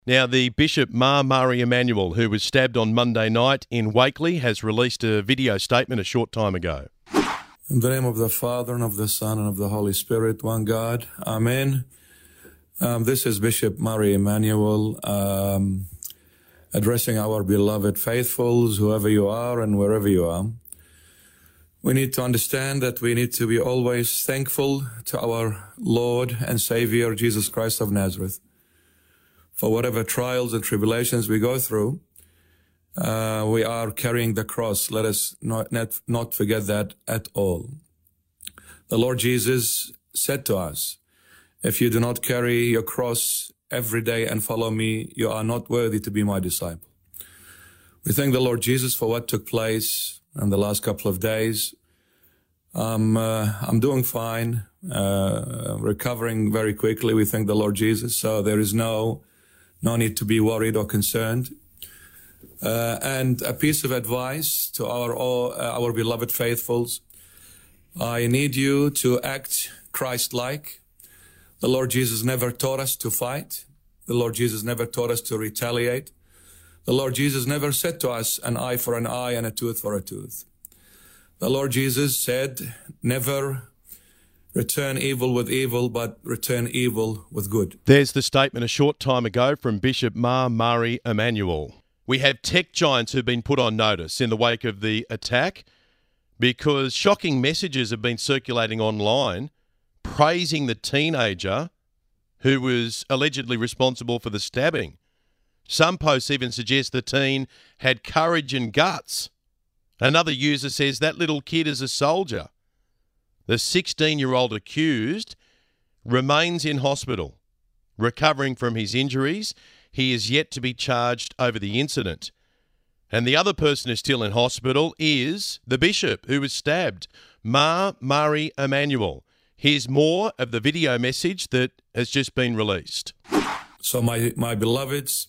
Now, the Bishop Ma Murray Emanuel, who was stabbed on Monday night in Wakeley, has released a video statement a short time ago. In the name of the Father, and of the Son, and of the Holy Spirit, one God. Amen. This is Bishop Murray Emanuel addressing our beloved faithfuls, whoever you are and wherever you are. We need to understand that we need to be always thankful to our Lord and Savior, Jesus Christ of Nazareth, for whatever trials and tribulations we go through. We are carrying the cross. Let us not forget that at all. The Lord Jesus said to us, if you do not carry your cross every day and follow me, you are not worthy to be my disciple. We thank the Lord Jesus for what took place in the last couple of days. I'm doing fine, recovering very quickly. We thank the Lord Jesus. So there is no need to be worried or concerned. And a piece of advice to our beloved faithfuls. I need you to act Christ-like. The Lord Jesus never taught us to fight. The Lord Jesus never taught us to retaliate. The Lord Jesus never said to us an eye for an eye and a tooth for a tooth. The Lord Jesus said, never return evil with evil, but return evil with good. There's the statement a short time ago from Bishop Ma Murray Emanuel. We have tech giants who've been put on notice in the wake of the attack because shocking messages have been circulating online praising the teenager who was allegedly responsible for the stabbing. Some posts even suggest the teen had courage and guts. Another user says that little kid is a soldier. The 16-year-old accused remains in hospital, recovering from his injuries. He is yet to be charged over the incident. And the other person who's still in hospital is the bishop who was stabbed, Ma Murray Emanuel. Here's more of the video message that has just been released. So my beloveds,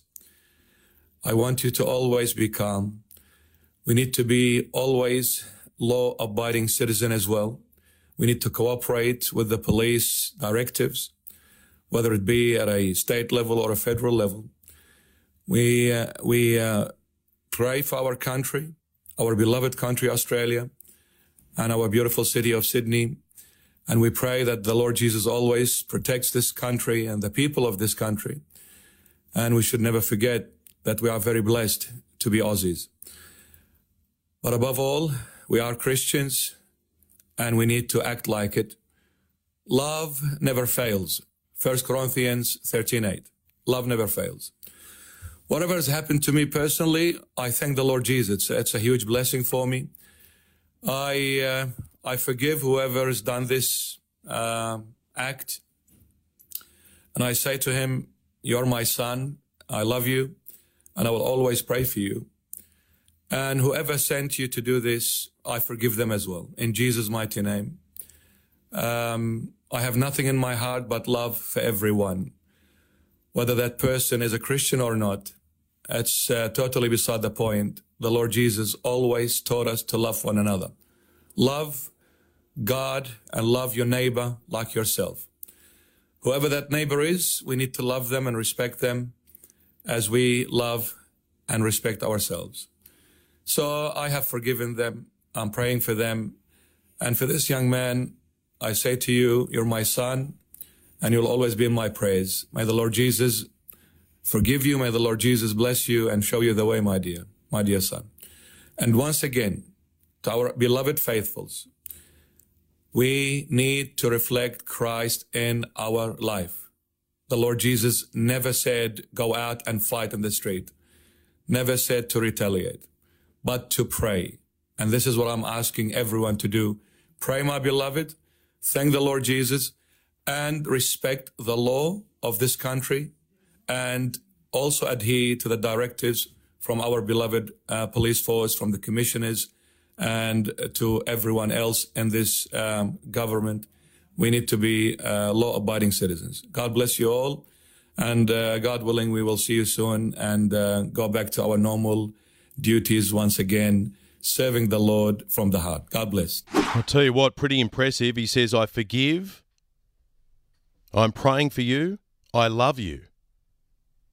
I want you to always be calm. We need to be always law-abiding citizen as well. We need to cooperate with the police directives, whether it be at a state level or a federal level. We pray for our country, our beloved country, Australia, and our beautiful city of Sydney. And we pray that the Lord Jesus always protects this country and the people of this country. And we should never forget that we are very blessed to be Aussies. But above all, we are Christians and we need to act like it. Love never fails. 1 Corinthians 13:8. Love never fails. Whatever has happened to me personally, I thank the Lord Jesus. It's a huge blessing for me. I forgive whoever has done this act. And I say to him, you're my son. I love you. And I will always pray for you. And whoever sent you to do this, I forgive them as well. In Jesus' mighty name. I have nothing in my heart but love for everyone. Whether that person is a Christian or not, it's totally beside the point. The Lord Jesus always taught us to love one another. Love God and love your neighbor like yourself. Whoever that neighbor is, we need to love them and respect them as we love and respect ourselves. So I have forgiven them. I'm praying for them. And for this young man, I say to you, you're my son, and you'll always be in my praise. May the Lord Jesus forgive you. May the Lord Jesus bless you and show you the way, my dear son. And once again, to our beloved faithfuls, we need to reflect Christ in our life. The Lord Jesus never said, go out and fight in the street. Never said to retaliate, but to pray. And this is what I'm asking everyone to do. Pray, my beloved. Thank the Lord Jesus and respect the law of this country and also adhere to the directives from our beloved police force, from the commissioners, and to everyone else in this government. We need to be law-abiding citizens. God bless you all. And God willing, we will see you soon and go back to our normal duties once again, serving the Lord from the heart. God bless. I'll tell you what, pretty impressive. He says, I forgive. I'm praying for you. I love you.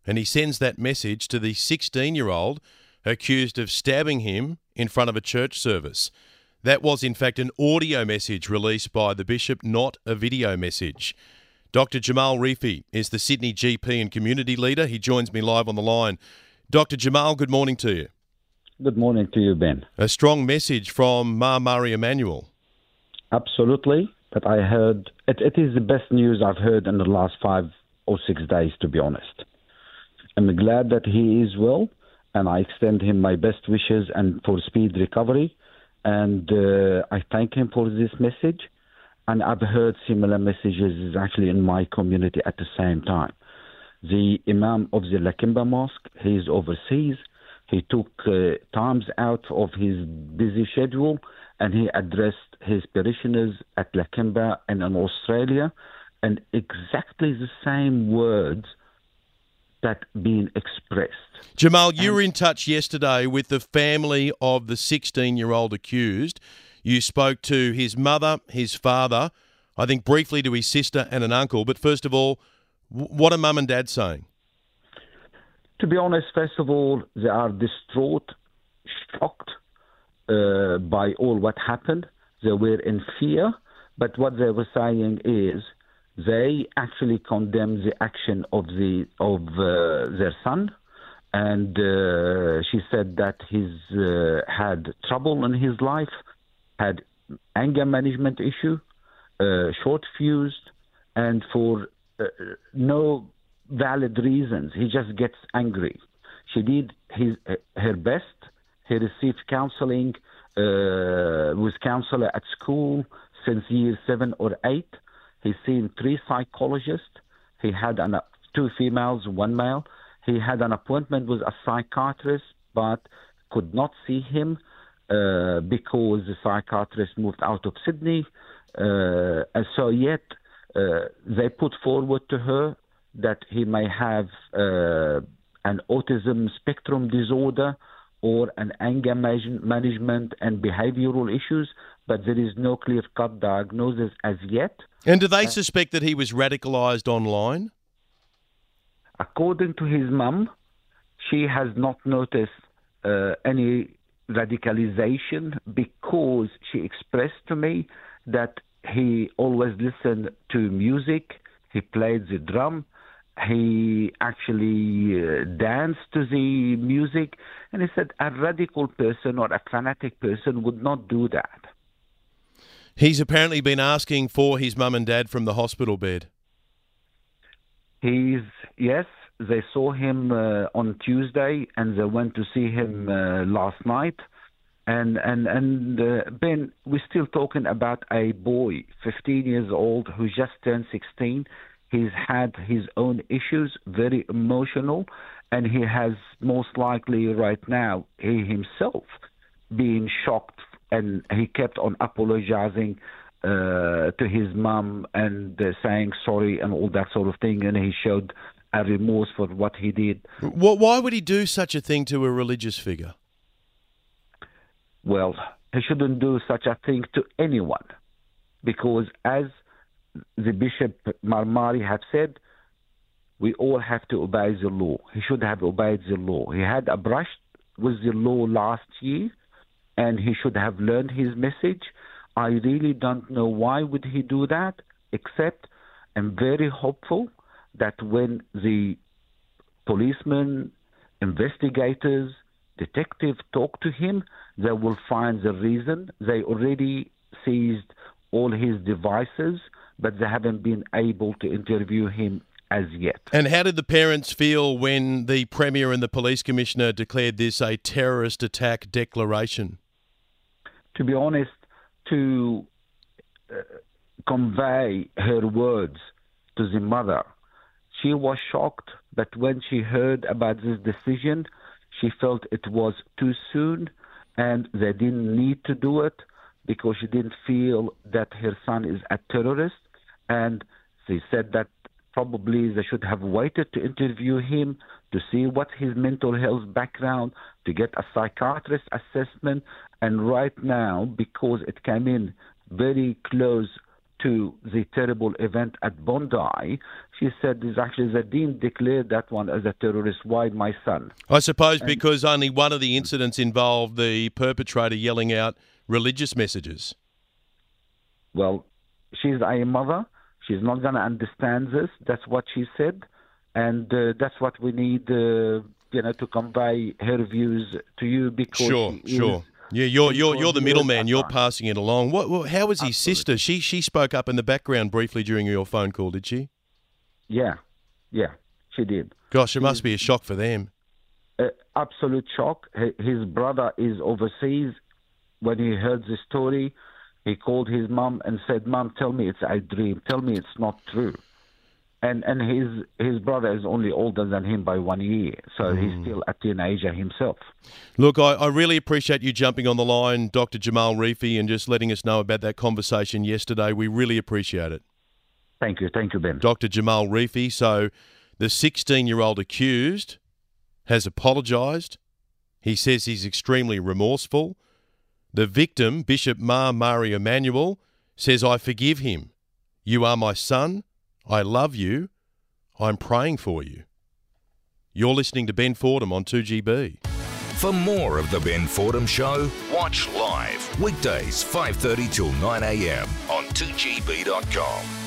and he sends that message to the 16-year-old accused of stabbing him in front of a church service. That was, in fact, an audio message released by the bishop, not a video message. Dr. Jamal Rifi is the Sydney GP and community leader. He joins me live on the line. Dr. Jamal, good morning to you. Good morning to you, Ben. A strong message from Ma Murray Emanuel. Absolutely. But I heard it is the best news I've heard in the last 5 or 6 days, to be honest. I'm glad that he is well, and I extend him my best wishes and for speed recovery. And I thank him for this message. And I've heard similar messages actually in my community at the same time. The Imam of the Lakemba Mosque, he is overseas. He took times out of his busy schedule and he addressed his parishioners at Lakemba and in Australia, and exactly the same words that being expressed. Jamal, you were in touch yesterday with the family of the 16-year-old accused. You spoke to his mother, his father, I think briefly to his sister and an uncle. But first of all, what are mum and dad saying? To be honest, first of all, they are distraught, shocked by all what happened. They were in fear, but what they were saying is they actually condemn the action of their son, and she said that he's had trouble in his life, had anger management issue, short fused, and for no valid reasons. He just gets angry. She did her best. He received counseling with counselor at school since year 7 or 8. He's seen 3 psychologists. He had 2 females, 1 male. He had an appointment with a psychiatrist, but could not see him because the psychiatrist moved out of Sydney. And so yet they put forward to her that he may have an autism spectrum disorder or an anger management and behavioral issues, but there is no clear-cut diagnosis as yet. And do they suspect that he was radicalised online? According to his mum, she has not noticed any radicalization because she expressed to me that he always listened to music, he played the drum, he actually danced to the music, and he said a radical person or a fanatic person would not do that. He's apparently been asking for his mum and dad from the hospital bed. Yes, they saw him on Tuesday, and they went to see him last night. And Ben, we're still talking about a boy, 15 years old, who just turned 16. He's had his own issues, very emotional, and he has most likely right now, he himself, being shocked, and he kept on apologizing to his mum and saying sorry and all that sort of thing, and he showed a remorse for what he did. Why would he do such a thing to a religious figure? Well, he shouldn't do such a thing to anyone, because as the Bishop Marmari had said, we all have to obey the law. He should have obeyed the law. He had a brush with the law last year, and he should have learned his message. I really don't know why would he do that, except I'm very hopeful that when the policemen, investigators, detectives talk to him, they will find the reason. They already seized all his devices, but they haven't been able to interview him as yet. And how did the parents feel when the Premier and the Police Commissioner declared this a terrorist attack declaration? To be honest, to convey her words to the mother, she was shocked, but when she heard about this decision, she felt it was too soon and they didn't need to do it because she didn't feel that her son is a terrorist. And they said that probably they should have waited to interview him to see what's his mental health background, to get a psychiatrist assessment. And right now, because it came in very close to the terrible event at Bondi, she said is actually the dean declared that one as a terrorist. Why my son? I suppose because only one of the incidents involved the perpetrator yelling out religious messages. Well, she's a mother. She's not going to understand this. That's what she said. And that's what we need, to convey her views to you because Sure. Yeah, you're the middleman. You're passing it along. How was his sister? She spoke up in the background briefly during your phone call, did she? Yeah, she did. Gosh, it must be a shock for them. Absolute shock. His brother is overseas. When he heard the story, he called his mom and said, "Mom, tell me it's a dream. Tell me it's not true." And his brother is only older than him by 1 year, so he's still a teenager himself. Look, I really appreciate you jumping on the line, Dr. Jamal Rifi, and just letting us know about that conversation yesterday. We really appreciate it. Thank you, Ben. Dr. Jamal Rifi. So the 16-year-old accused has apologised. He says he's extremely remorseful. The victim, Bishop Mari Emanuel, says, "I forgive him. You are my son. I love you. I'm praying for you." You're listening to Ben Fordham on 2GB. For more of The Ben Fordham Show, watch live weekdays 5:30 till 9 a.m. on 2GB.com.